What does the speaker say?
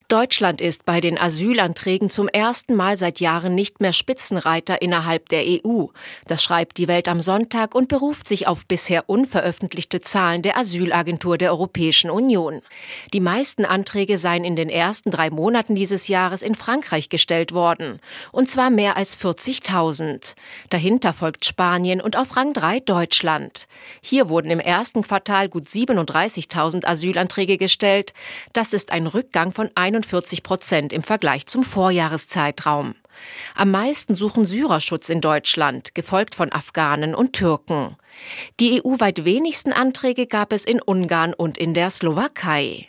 Deutschland ist bei den Asylanträgen zum ersten Mal seit Jahren nicht mehr Spitzenreiter innerhalb der EU. Das schreibt die Welt am Sonntag und beruft sich auf bisher unveröffentlichte Zahlen der Asylagentur der Europäischen Union. Die meisten Anträge seien in den ersten 3 Monaten dieses Jahres in Frankreich gestellt worden. Und zwar mehr als 40.000. Dahinter folgt Spanien und auf Rang 3 Deutschland. Hier wurden im ersten Quartal gut 37.000 Asylanträge gestellt. Das ist ein Rückgang von 41% im Vergleich zum Vorjahreszeitraum. Am meisten suchen Syrer Schutz in Deutschland, gefolgt von Afghanen und Türken. Die EU-weit wenigsten Anträge gab es in Ungarn und in der Slowakei.